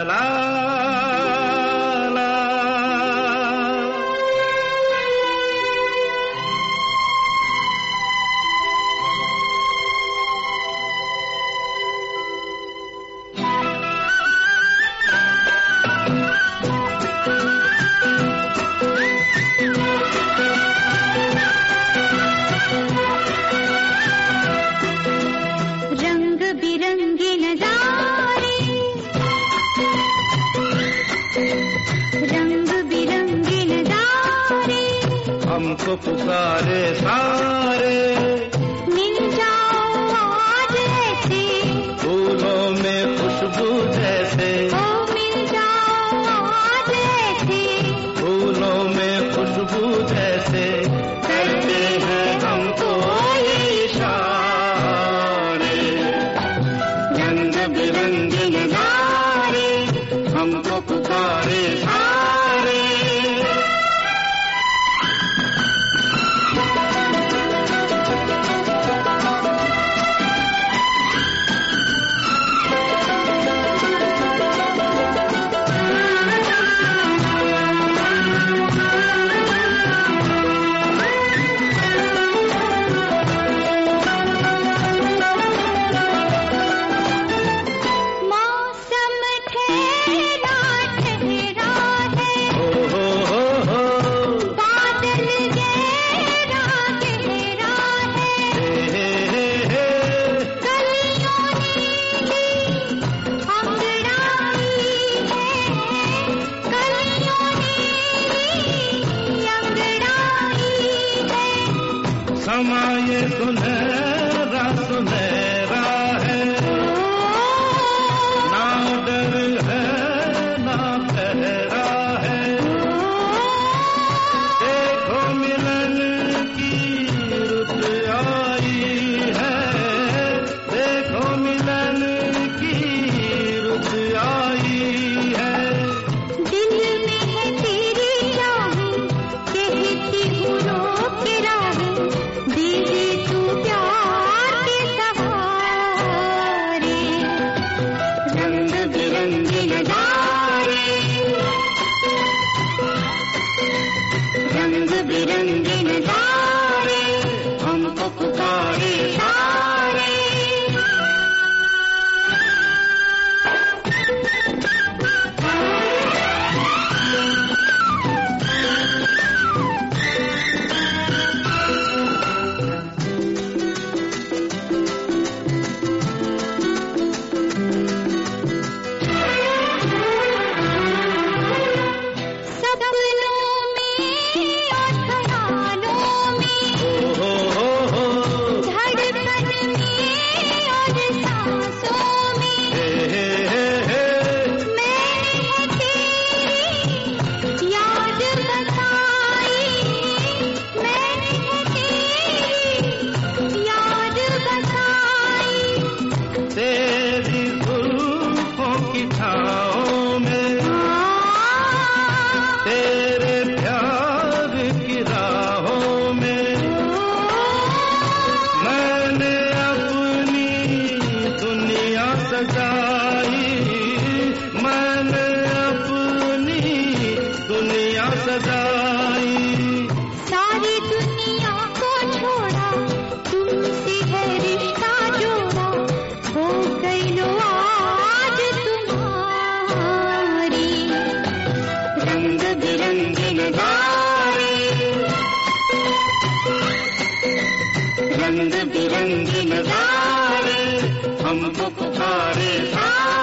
ला ला। रंग बिरंगे नजारे, रंग बिरंगे नजारे, हमको पुकारे सारे, मिल जाओ आज ऐसे, फूलों में खुशबू जैसे, ओ मिल जाओ आज ऐसे, फूलों में खुशबू जैसे, करते हैं हमको ये इशारे। रंग बिरंगे नजारे, हमको पुकारे सारे। मौसम ठहरा ठहरा है, हो बादल गहरा गहरा है, हे कलियों नीली अंगड़ाई है, कलियों नीली अंगड़ाई है, समाये सुनहरा सुनहरा है, ना डर है ना पहरा है। देखो मिलन की रुत आई है, देखो मिलन की रुत आई है। दिल में है तेरी चाहत, कहती हूँ रोक के राहें, दे दे तू प्यार के सहारे। रंग बिरंगे नजारे, रंग बिरंगे नजारे, हमको पुकारे सारे। सपनों में और ख्यालों में, हो धड़कन में और सांसों में, हे मैंने तेरी याद बसाई, मैंने तेरी याद बसाई। तेरी जुल्फों की छाँव में, तेरे प्यार की राहों में, मैंने अपनी दुनिया सजाई, मैंने अपनी दुनिया सजाई। सारी दुनिया को छोड़ा, तुमसे है रिश्ता जोड़ा, हो गई लो आज तुम्हारी। रंग बिरंगे नजारे, रंग बिरंगे नजारे, हमको पुकारे सारे।